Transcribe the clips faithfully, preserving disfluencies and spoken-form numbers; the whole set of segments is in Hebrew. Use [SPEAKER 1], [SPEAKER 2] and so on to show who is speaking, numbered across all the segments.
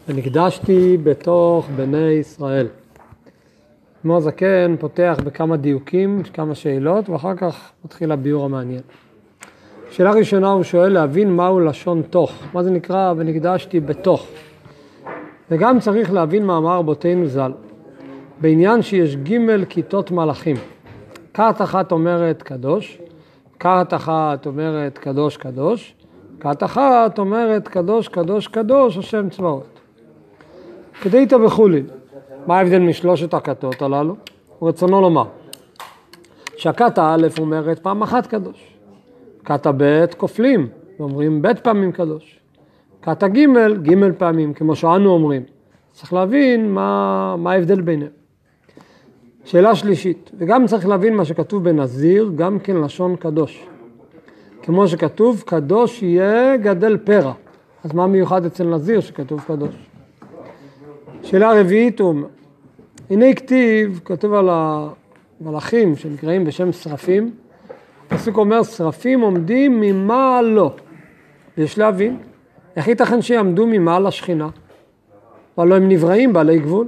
[SPEAKER 1] ונקדשתי בתוך בני ישראל. כמו זקן פותח בכמה דיוקים, כמה שאלות, ואחר כך מתחיל הביור המעניין. שאלה ראשונה הוא שואל להבין מהו לשון תוך. מה זה נקרא ונקדשתי בתוך? וגם צריך להבין מאמר רבותינו ז"ל. בעניין שיש ג' כיתות מלאכים. כת אחת אומרת קדוש, כת אחת אומרת קדוש קדוש, כת אחת אומרת קדוש קדוש קדוש השם צבאות. כדי תבחולין. מה ההבדל משלושת הכתות הללו? רצונו לומר שהכת א' אומרת פעם אחת קדוש, כת ב' כופלים ואומרים ב' פעמים קדוש, כת ג' ג' פעמים כמו שאנו אומרים. צריך להבין מה, מה ההבדל ביניהם. שאלה שלישית, וגם צריך להבין מה שכתוב בנזיר, גם כן לשון קדוש. כמו שכתוב קדוש יהיה גדל פרע. אז מה מיוחד אצל נזיר שכתוב קדוש? שאלה רביעית הוא, הנה כתיב, כתוב על המלאכים שנקראים בשם שרפים, הפסוק אומר שרפים עומדים ממעלו. ויש להבין, איך ייתכן שיעמדו ממעל השכינה? אבל הם נבראים בעלי גבול.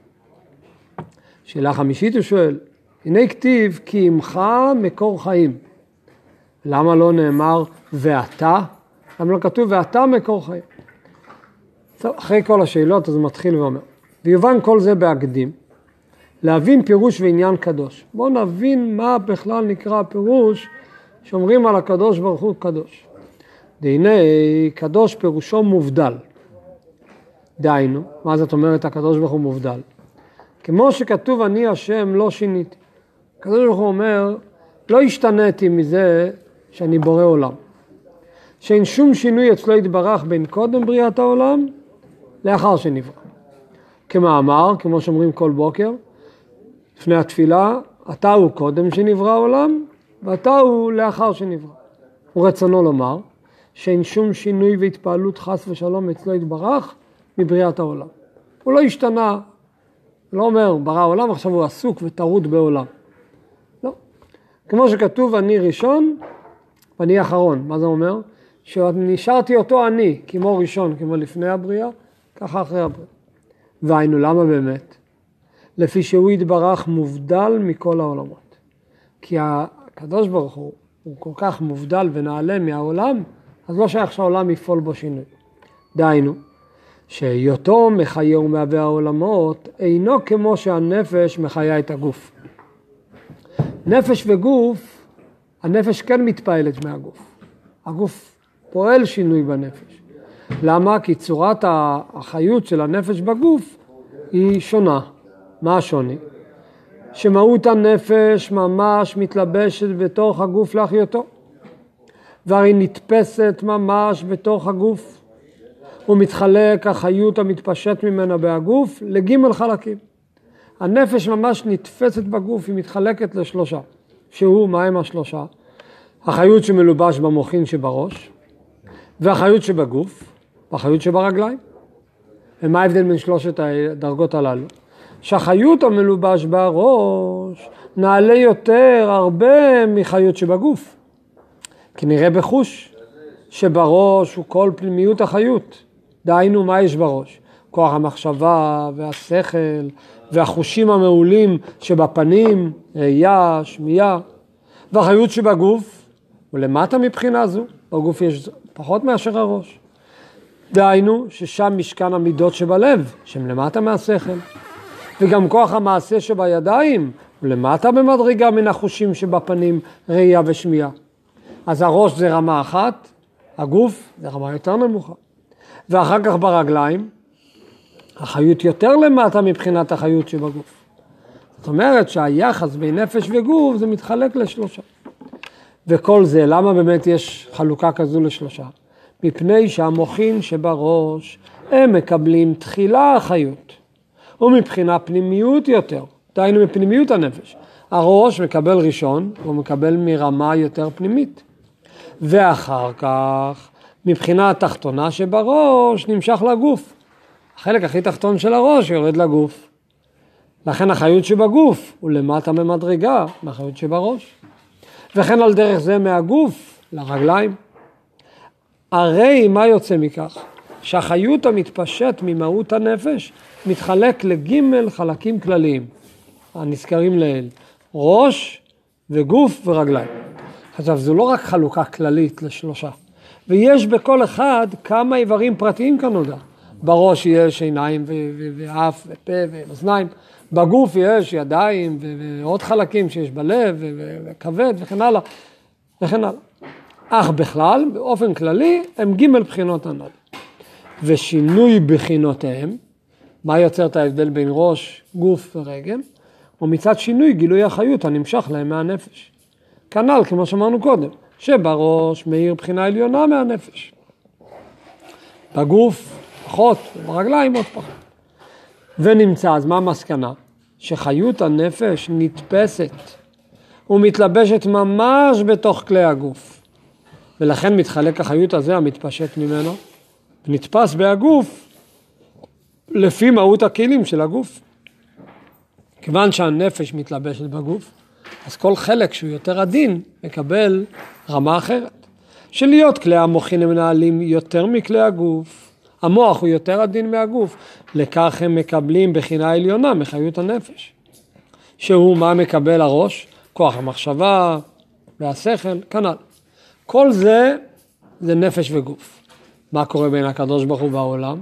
[SPEAKER 1] שאלה חמישית הוא שואל, הנה כתיב כי עמך מקור חיים. למה לא נאמר ואתה? למה לא כתוב ואתה מקור חיים? טוב, אחרי כל השאלות אז הוא מתחיל ואומר, ויובן כל זה בהקדים, להבין פירוש ועניין קדוש. בואו נבין מה בכלל נקרא פירוש שאומרים על הקדוש ברוך הוא קדוש. והנה קדוש פירושו מובדל. דהיינו, מה זאת אומרת הקדוש ברוך הוא מובדל? כמו שכתוב אני השם לא שיניתי. הקדוש ברוך הוא אומר, לא השתניתי מזה שאני בורא עולם. שאין שום שינוי אצלו יתברך בין קודם בריאת העולם לאחר שנברא. כמאמר, כמו שאומרים כל בוקר, לפני התפילה, אתה הוא קודם שנברא העולם, ואתה הוא לאחר שנברא. הוא רצונו לומר, שאין שום שינוי והתפעלות חס ושלום אצלו יתברך מבריאת העולם. הוא לא השתנה, הוא לא אומר ברא העולם, עכשיו הוא עסוק וטרוד בעולם. לא. כמו שכתוב אני ראשון ואני אחרון. מה זה אומר? שנשארתי אותו אני, כמו ראשון, כמו לפני הבריאה, ככה אחרי הבריאה. והיינו למה באמת? לפי שהוא יתברך מובדל מכל העולמות. כי הקדוש ברוך הוא, הוא כל כך מובדל ונעלה מהעולם, אז לא שייך שהעולם יפעול בו שינוי. דהיינו, שהיותו מחיה ומהווה העולמות, אינו כמו שהנפש מחיה את הגוף. נפש וגוף, הנפש כן מתפעלת מהגוף. הגוף פועל שינוי בנפש. למה? כי צורת החיות של הנפש בגוף היא שונה. מה השוני? שמהות הנפש ממש מתלבשת בתוך הגוף להחיותו. והרי נתפסת ממש בתוך הגוף. הוא מתחלק החיות המתפשט ממנה בהגוף לג' חלקים. הנפש ממש נתפסת בגוף, היא מתחלקת לשלושה. שהוא, מה הם השלושה? החיות שמלובש במוחין שבראש, והחיות שבגוף, והחיות שברגליים. ומה ההבדל בין שלושת הדרגות הללו? שהחיות המלובש בראש נעלה יותר הרבה מחיות שבגוף. כי נראה בחוש שבראש הוא כל פנימיות החיות. דהיינו מה יש בראש? כוח המחשבה והשכל והחושים המעולים שבפנים, ראייה, שמיעה. והחיות שבגוף הוא למטה מבחינה זו. בגוף יש פחות מאשר הראש. דהיינו ששם משכן המידות שבלב, שהם למטה מהשכל. וגם כוח המעשה שבידיים הוא למטה במדרגה מן החושים שבפנים, ראייה ושמיעה. אז הראש זה רמה אחת, הגוף זה רמה יותר נמוכה. ואחר כך ברגליים, החיות יותר למטה מבחינת החיות שבגוף. זאת אומרת שהיחס בין נפש וגוף זה מתחלק לשלושה. וכל זה, למה באמת יש חלוקה כזו לשלושה? מפני שהמוחין שבראש הם מקבלים תחילה החיות. ומבחינה פנימיות יותר, דהיינו מפנימיות הנפש. הראש מקבל ראשון, הוא מקבל מרמה יותר פנימית. ואחר כך, מבחינה התחתונה שבראש נמשך לגוף. החלק הכי תחתון של הראש יורד לגוף. לכן החיות שבגוף הוא למטה ממדרגה מהחיות שבראש. וכן על דרך זה מהגוף לרגליים. הרי מה יוצא מכך? שהחיות המתפשט ממהות הנפש מתחלק לגימל חלקים כלליים, הנזכרים לעיל, ראש וגוף ורגליים. עכשיו, זו לא רק חלוקה כללית לשלושה, ויש בכל אחד כמה איברים פרטיים כנודע. בראש יש עיניים ואף ופה ואוזניים, בגוף יש ידיים ועוד חלקים שיש בלב וכבד וכן הלאה וכן הלאה. אך בכלל, באופן כללי, הם גימל בחינות הנ"ל. ושינוי בחינותיהם, מה יוצר את ההבדל בין ראש, גוף ורגל, ומצד שינוי גילוי החיות הנמשך להם מהנפש. כנ"ל, כמו שאמרנו קודם, שבראש מאיר בחינה עליונה מהנפש. בגוף פחות, ברגליים עוד פחות. ונמצא, אז מה המסקנה? שחיות הנפש נתפסת ומתלבשת ממש בתוך כלי הגוף. ולכן מתחלק החיות הזה המתפשט ממנו, ונתפס בהגוף לפי מהות הכלים של הגוף. כיוון שהנפש מתלבשת בגוף, אז כל חלק שהוא יותר עדין מקבל רמה אחרת. שלהיות כלי המוחין הם מנהלים יותר מכלי הגוף, המוח הוא יותר עדין מהגוף, לכך הם מקבלים בחינה עליונה מחיות הנפש. שהוא מה מקבל הראש? כוח המחשבה והשכל, כנ"ל. כל זה זה נפש וגוף. מה קורה בין הקדוש ברוך הוא בעולם?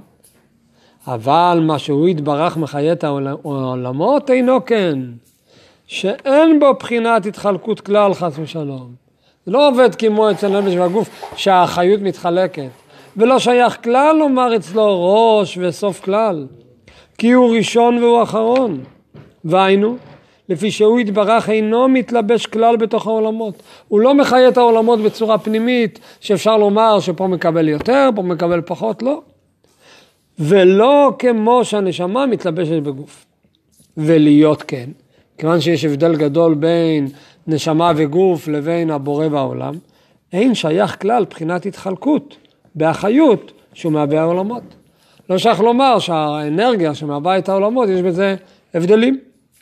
[SPEAKER 1] אבל מה שהוא יתברך מחיית העולמות אינו כן, שאין בו בחינת התחלקות כלל חס ושלום. זה לא עובד כמו אצל נפש והגוף שהחיות מתחלקת, ולא שייך כלל לומר אצלו ראש וסוף כלל, כי הוא ראשון והוא אחרון. והיינו, לפי שהוא יתברך אינו מתלבש כלל בתוך העולמות. הוא לא מחיה את העולמות בצורה פנימית, שאפשר לומר שפה מקבל יותר, פה מקבל פחות, לא. ולא כמו שהנשמה מתלבשת בגוף. ולהיות כן, כיוון שיש הבדל גדול בין נשמה וגוף לבין הבורא בעולם, אין שייך כלל בחינת התחלקות באחיות שהוא מהווה העולמות. לא שייך לומר שהאנרגיה שמהווה את העולמות יש בזה הבדלים.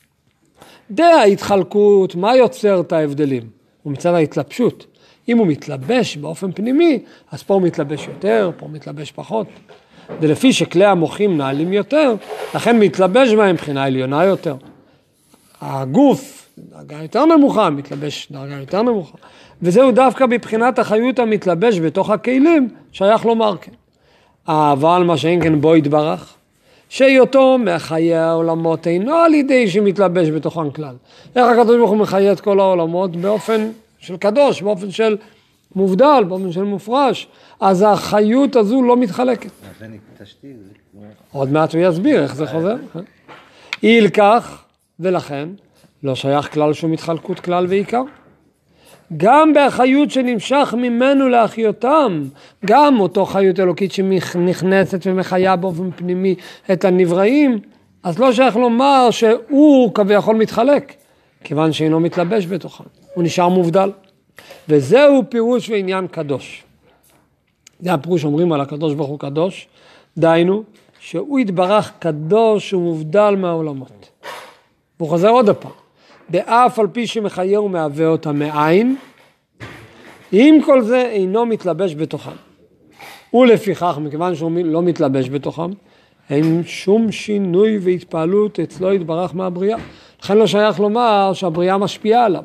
[SPEAKER 1] די ההתחלקות, מה יוצר את ההבדלים? הוא מצד ההתלבשות. אם הוא מתלבש באופן פנימי, אז פה הוא מתלבש יותר, פה הוא מתלבש פחות. ולפי שכלי המוחים נעלים יותר, לכן מתלבש בהם מבחינה עליונה יותר. הגוף, דרגה יותר נמוכה, מתלבש דרגה יותר נמוכה. וזהו דווקא בבחינת החיות המתלבש בתוך הכלים, שייך לומר כן. אבל מה שאין כן בו יתברך, שהיותו מחיי העולמות אינו על ידי שמתלבש בתוכן כלל. איך הקדוש ברוך הוא מחיה את כל העולמות? באופן של קדוש, באופן של מובדל, באופן של מופרש. אז החיות הזו לא מתחלקת. עוד מעט הוא יסביר איך זה חוזר. היא לכך, ולכן לא שייך כלל שום התחלקות כלל ועיקר. גם בחיות שנמשך ממנו לאחיותם, גם אותו חיות אלוקית שנכנסת ומחיה באופן פנימי את הנבראים, אז לא שייך לומר שהוא כביכול מתחלק, כיוון שאינו מתלבש בתוכם, הוא נשאר מובדל. וזהו פירוש ועניין קדוש. זה הפירוש אומרים על הקדוש ברוך הוא קדוש, דיינו שהוא יתברך קדוש ומובדל מהעולמות. והוא חוזר עוד הפעם. באף על פי שמחיה ומהווה אותה מאין, עם כל זה אינו מתלבש בתוכם. ולפיכך, מכיוון שהוא לא מתלבש בתוכם, אין שום שינוי והתפעלות אצלו יתברך מהבריאה. לכן לא שייך לומר שהבריאה משפיעה עליו.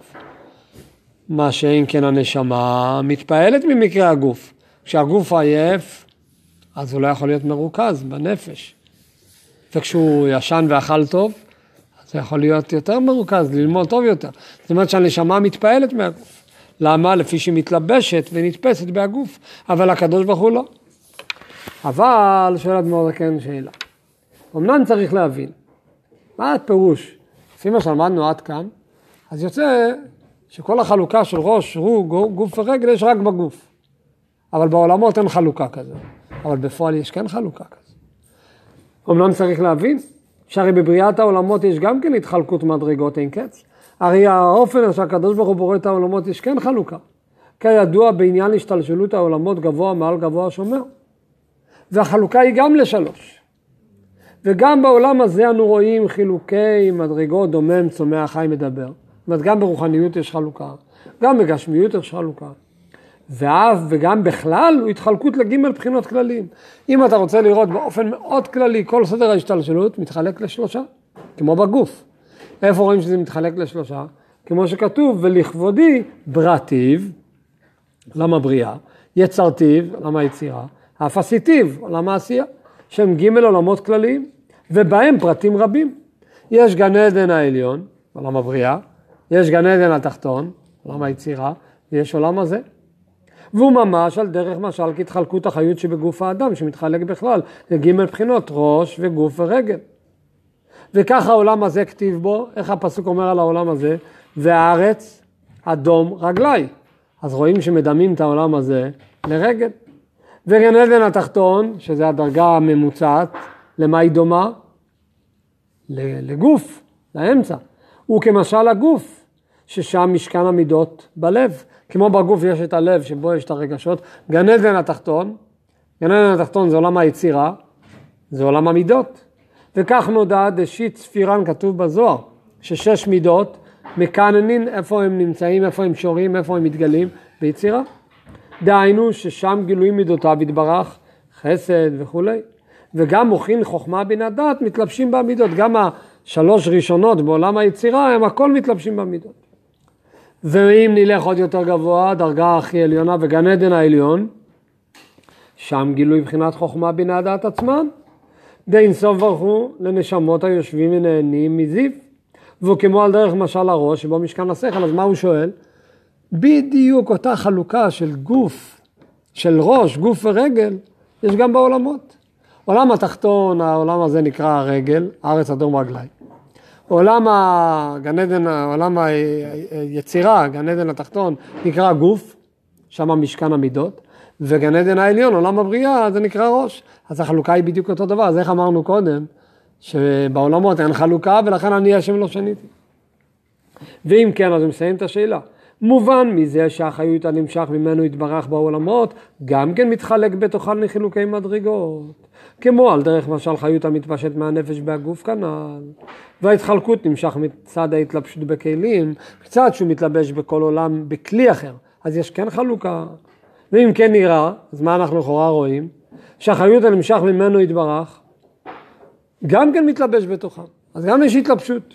[SPEAKER 1] מה שאין כן הנשמה מתפעלת ממקרה הגוף. כשהגוף עייף, אז הוא לא יכול להיות מרוכז בנפש. וכשהוא ישן ואכל טוב, זה יכול להיות יותר מרוכז, ללמוד טוב יותר. זאת אומרת שהנשמה מתפעלת מהגוף. למה? לפי שהיא מתלבשת ונתפסת בהגוף. אבל הקדוש ברוך הוא לא. אבל, שואלת מאוד כן שאלה. אמנם צריך להבין, מה הפירוש? לפי מה שלמדנו עד כאן, אז יוצא שכל החלוקה של ראש, רו, גוף ורגל יש רק בגוף. אבל בעולמות אין חלוקה כזו. אבל בפועל יש כן חלוקה כזו. אמנם צריך להבין, שהרי בבריאת העולמות יש גם כן התחלקות מדרגות אין קץ. הרי האופן שהקדוש ברוך הוא בורא את העולמות יש כן חלוקה. כידוע בעניין השתלשלות העולמות גבוה מעל גבוה שומר. והחלוקה היא גם לשלוש. וגם בעולם הזה אנו רואים חילוקי מדרגות דומם צומח חי מדבר. זאת אומרת גם ברוחניות יש חלוקה, גם בגשמיות יש חלוקה. ואף וגם בכלל הוא התחלקות לגימל בחינות כלליים. אם אתה רוצה לראות באופן מאוד כללי, כל סדר ההשתלשלות מתחלק לשלושה, כמו בגוף. איפה רואים שזה מתחלק לשלושה? כמו שכתוב, ולכבודי בראתיו, למה בריאה, יצרתיו, למה יצירה, אף עשיתיו, למה עשייה, שהם גימל עולמות כלליים, ובהם פרטים רבים. יש גן עדן העליון, עולם הבריאה, יש גן עדן התחתון, עולם היצירה, ויש עולם הזה. והוא ממש על דרך משל כהתחלקות החיות שבגוף האדם, שמתחלק בכלל לגימל בחינות, ראש וגוף ורגל. וככה העולם הזה כתיב בו, איך הפסוק אומר על העולם הזה, והארץ אדום רגלי. אז רואים שמדמים את העולם הזה לרגל. וגן עדן התחתון, שזה הדרגה הממוצעת, למה היא דומה? לגוף, לאמצע. הוא כמשל הגוף, ששם משכן המידות בלב. כמו בגוף יש את הלב שבו יש את הרגשות. גן עדן התחתון, גן עדן התחתון זה עולם היצירה, זה עולם המידות. וכך נודע דשית ספירן כתוב בזוהר, ששש מידות מקננין איפה הם נמצאים, איפה הם שורים, איפה הם מתגלים ביצירה. דהיינו ששם גילויים מידותיו יתברך, חסד וכו'. וגם מוכין חוכמה בינה דעת מתלבשים במידות. גם השלוש ראשונות בעולם היצירה הם הכל מתלבשים במידות. ואם נלך עוד יותר גבוה, דרגה הכי עליונה וגן עדן העליון, שם גילוי בחינת חוכמה בינה דעת עצמן. דין סוף ברוך הוא לנשמות היושבים ונהנים מזיו. והוא כמו על דרך משל הראש שבו משכן השכל. אז מה הוא שואל? בדיוק אותה חלוקה של גוף, של ראש, גוף ורגל, יש גם בעולמות. עולם התחתון, העולם הזה נקרא הרגל, הארץ אדום רגלי. עולם הגן עדן, עולם היצירה, גן עדן התחתון, נקרא גוף, שם משכן המידות, וגן עדן העליון, עולם הבריאה, זה נקרא ראש. אז החלוקה היא בדיוק אותו דבר. אז איך אמרנו קודם, שבעולמות אין חלוקה, ולכן אני השם לא שניתי. ואם כן, אז הוא מסיים את השאלה. מובן מזה שהחיות הנמשך ממנו יתברך בעולמות, גם כן מתחלק בתוכן לחילוקי מדרגות. כמו על דרך משל חיות המתפשט מהנפש בהגוף כנ"ל. וההתחלקות נמשך מצד ההתלבשות בכלים, קצת שהוא מתלבש בכל עולם בכלי אחר. אז יש כן חלוקה. ואם כן נראה, אז מה אנחנו לכאורה רואים? שהחיות הנמשך ממנו יתברך, גם כן מתלבש בתוכן. אז גם יש התלבשות.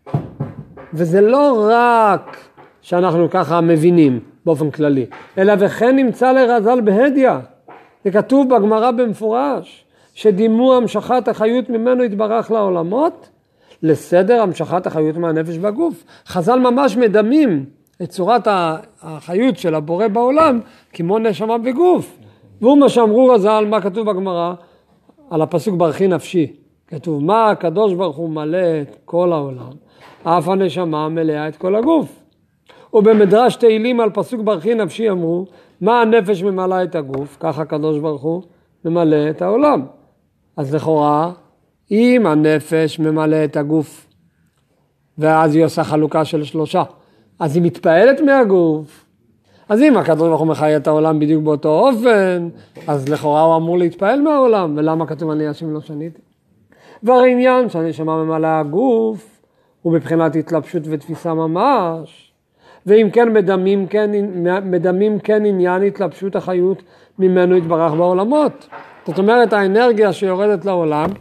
[SPEAKER 1] וזה לא רק שאנחנו ככה מבינים באופן כללי, אלא וכן נמצא לרז"ל בהדיא. זה כתוב בגמרא במפורש, שדימו המשכת החיות ממנו יתברך לעולמות, לסדר המשכת החיות מהנפש בגוף. חז"ל ממש מדמים את צורת החיות של הבורא בעולם, כמו נשמה בגוף. והוא מה שאמרו רז"ל, מה כתוב בגמרא? על הפסוק ברכי נפשי. כתוב, מה הקדוש ברוך הוא מלא את כל העולם, אף הנשמה מלאה את כל הגוף. ובמדרש תהילים על פסוק ברכי נפשי אמרו, מה הנפש ממלא את הגוף, ככה הקדוש ברוך הוא ממלא את העולם. אז לכאורה, אם הנפש ממלא את הגוף, ואז היא עושה חלוקה של שלושה, אז היא מתפעלת מהגוף. אז אם הקדוש ברוך הוא מחיה את העולם בדיוק באותו אופן, אז לכאורה הוא אמור להתפעל מהעולם, ולמה כתוב אני השם לא שניתי? והעניין שהנשמה ממלא הגוף, הוא מבחינת התלבשות ותפיסה ממש, ואם כן מדמים כן, מדמים כן עניין התלבשות החיות ממנו יתברך בעולמות. זאת אומרת, האנרגיה שיורדת לעולם,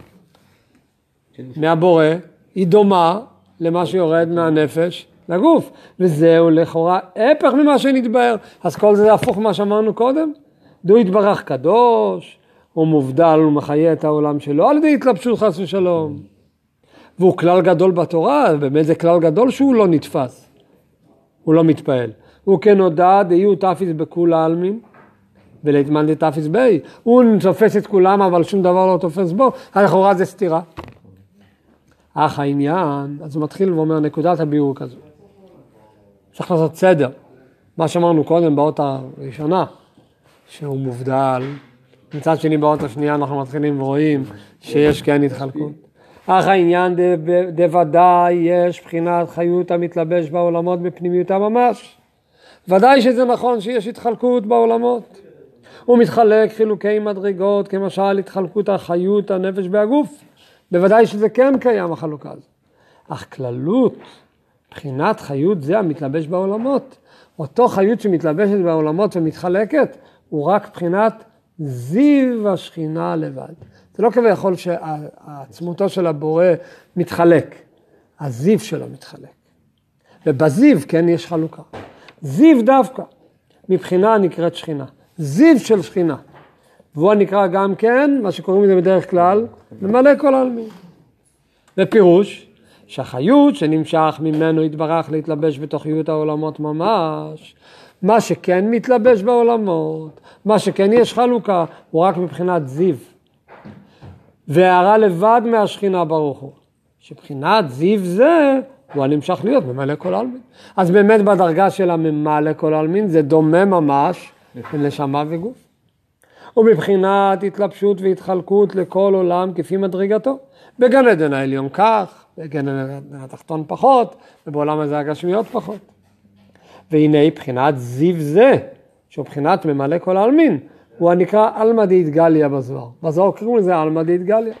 [SPEAKER 1] מהבורא, היא דומה למה שיורד מהנפש לגוף. וזהו לכאורה הפך ממה שנתבהר. אז כל זה הפוך מה שאמרנו קודם. דו יתברך קדוש, הוא מובדל ומחיה את העולם שלו על ידי התלבשות חס ושלום. והוא כלל גדול בתורה, באמת זה כלל גדול שהוא לא נתפס. הוא לא מתפעל. הוא כנודע דהיו תפיס בכול העלמין, ולהתמן דתפיס בי. הוא תופס את כולם, אבל שום דבר לא תופס בו. לכאורה זה סתירה. אך העניין, אז הוא מתחיל ואומר, נקודת הביאור כזו. צריך לעשות סדר. מה שאמרנו קודם באות הראשונה, שהוא מובדל. מצד שני באות השנייה אנחנו מתחילים ורואים שיש כן התחלקות. אך העניין דוודאי יש בחינת חיות המתלבש בעולמות בפנימיותה ממש. ודאי שזה נכון שיש התחלקות בעולמות. הוא מתחלק חילוקי מדרגות, כמשל התחלקות החיות הנפש בהגוף. בוודאי שזה כן קיים החלוקה הזו. אך כללות, בחינת חיות זה המתלבש בעולמות, אותו חיות שמתלבשת בעולמות ומתחלקת, הוא רק בחינת זיו השכינה לבד. זה לא כביכול שהעצמותו של הבורא מתחלק, הזיו שלו מתחלק. ובזיו, כן, יש חלוקה. זיו דווקא, מבחינה נקראת שכינה. זיו של שכינה. והוא נקרא גם כן, מה שקוראים לזה בדרך כלל, ממלא כל העלמין. ופירוש, שהחיות שנמשך ממנו יתברך להתלבש בתוכיות העולמות ממש, מה שכן מתלבש בעולמות, מה שכן יש חלוקה, הוא רק מבחינת זיו. והערה לבד מהשכינה ברוך הוא, שבחינת זיו זה, הוא הנמשך להיות ממלא כל העלמין. אז באמת בדרגה של הממלא כל העלמין, זה דומה ממש לנשמה וגוף. ומבחינת התלבשות והתחלקות לכל עולם כפי מדרגתו. בגן עדן העליון כך, בגן עדן התחתון פחות, ובעולם הזה הגשמיות פחות. והנה בחינת זיו זה, שהוא בחינת ממלא כל העלמין, הוא הנקרא אלמא דאיתגליא בזוהר. בזוהר קוראים לזה אלמא דאיתגליא.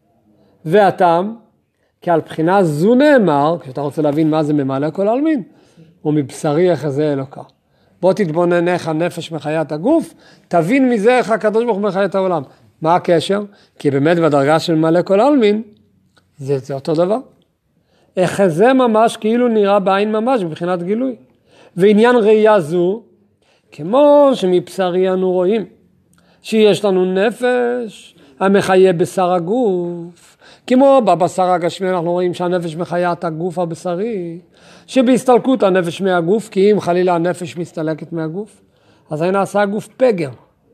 [SPEAKER 1] והטעם, כי על בחינה זו נאמר, כשאתה רוצה להבין מה זה ממלא כל העלמין, הוא מבשרי יחזה אלוקה. בוא תתבונן איך הנפש מחיית הגוף, תבין מזה איך הקדוש ברוך הוא מחיה את העולם. מה הקשר? כי באמת בדרגה של ממלא כל העלמין, זה, זה אותו דבר. איך זה ממש כאילו נראה בעין ממש מבחינת גילוי. ועניין ראייה זו, כמו שמבשרי אנו רואים, שיש לנו נפש המחיה בשר הגוף, כמו בבשר הגשמי אנחנו רואים שהנפש מחיה את הגוף הבשרי, שבהסתלקות הנפש מהגוף, כי אם חלילה הנפש מסתלקת מהגוף, אז היה נעשה הגוף פגר.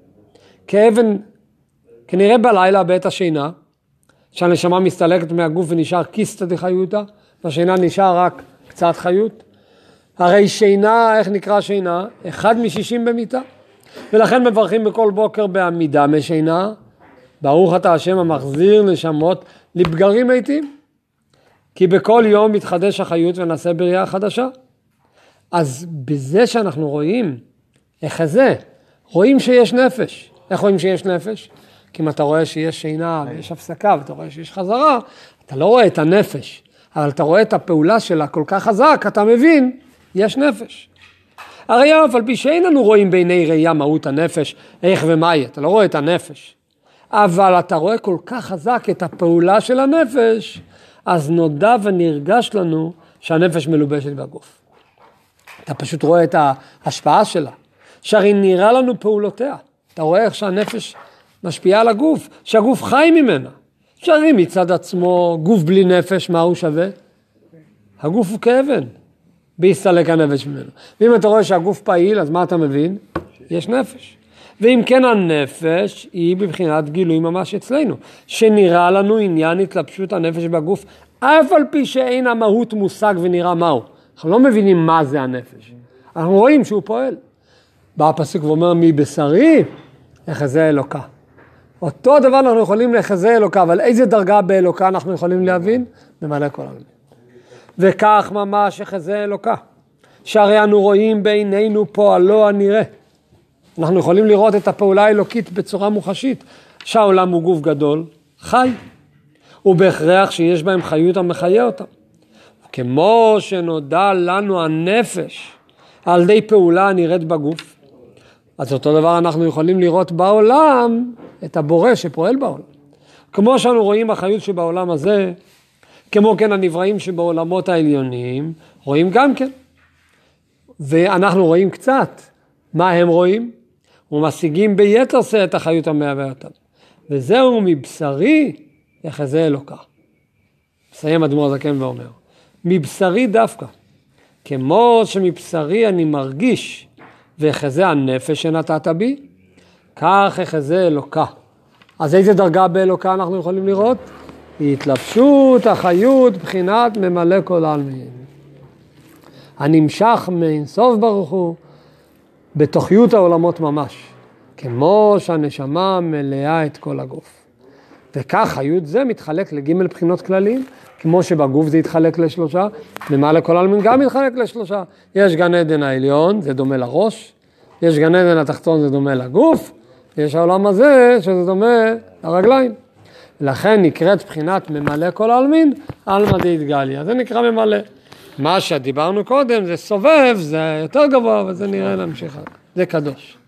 [SPEAKER 1] כאבן, כנראה בלילה בעת השינה, שהנשמה מסתלקת מהגוף ונשאר כיסתא דחיותא, בשינה נשאר רק קצת חיות. הרי שינה, איך נקרא שינה? אחד משישים במיטה. ולכן מברכים בכל בוקר בעמידה משינה, ברוך אתה השם המחזיר נשמות לבגרים מתים. כי בכל יום מתחדש החיות ונעשה בריאה חדשה. אז בזה שאנחנו רואים, איך זה? רואים שיש נפש. איך רואים שיש נפש? כי אם אתה רואה שיש שינה ויש הפסקה ואתה רואה שיש חזרה, אתה לא רואה את הנפש, אבל אתה רואה את הפעולה שלה כל כך חזק, אתה מבין, יש נפש. הרי אף על פי שאין לנו רואים בעיני ראייה מהות הנפש, איך ומהי, אתה לא רואה את הנפש. אבל אתה רואה כל כך חזק את הפעולה של הנפש, אז נודע ונרגש לנו שהנפש מלובשת בגוף. אתה פשוט רואה את ההשפעה שלה, שהרי נראה לנו פעולותיה. אתה רואה איך שהנפש משפיעה על הגוף, שהגוף חי ממנה. שהרי מצד עצמו גוף בלי נפש, מה הוא שווה? הגוף הוא כאבן, בהסתלק הנפש ממנו. ואם אתה רואה שהגוף פעיל, אז מה אתה מבין? יש נפש. ואם כן הנפש היא בבחינת גילוי ממש אצלנו, שנראה לנו עניין התלבשות הנפש בגוף, אף על פי שאין המהות מושג ונראה מהו. אנחנו לא מבינים מה זה הנפש. אנחנו רואים שהוא פועל. בא הפסוק ואומר, מבשרי יחזה אלוקה. אותו דבר אנחנו יכולים לחזה אלוקה, אבל איזה דרגה באלוקה אנחנו יכולים להבין? ממלא כל העלמין. וכך ממש יחזה אלוקה. שהרי אנו רואים בעינינו פועלו הנראה. אנחנו יכולים לראות את הפעולה האלוקית בצורה מוחשית, שהעולם הוא גוף גדול, חי, ובהכרח שיש בהם חיות המחיה אותם. כמו שנודע לנו הנפש על ידי פעולה הנראית בגוף, אז אותו דבר אנחנו יכולים לראות בעולם את הבורא שפועל בעולם. כמו שאנו רואים החיות שבעולם הזה, כמו כן הנבראים שבעולמות העליונים, רואים גם כן. ואנחנו רואים קצת. מה הם רואים? ומשיגים ביתר שאת את החיות המהווה אותם. וזהו מבשרי יחזה אלוקה. מסיים אדמו"ר הזקן ואומר, מבשרי דווקא, כמו שמבשרי אני מרגיש, ויחזה הנפש שנתת בי, כך יחזה אלוקה. אז איזה דרגה באלוקה אנחנו יכולים לראות? התלבשות, החיות, בחינת ממלא כל העלמין. הנמשך מאינסוף ברוך הוא, בתוכיות העולמות ממש, כמו שהנשמה מלאה את כל הגוף. וכך חיות זה מתחלק לג' בחינות כלליים, כמו שבגוף זה יתחלק לשלושה, ממלא כל העלמין גם יתחלק לשלושה. יש גן עדן העליון, זה דומה לראש, יש גן עדן התחתון, זה דומה לגוף, יש העולם הזה שזה דומה לרגליים. לכן נקראת בחינת ממלא כל העלמין, אלמא דאיתגליא. זה נקרא ממלא. מה שדיברנו קודם זה סובב, זה יותר גבוה, וזה נראה להמשיך. זה קדוש.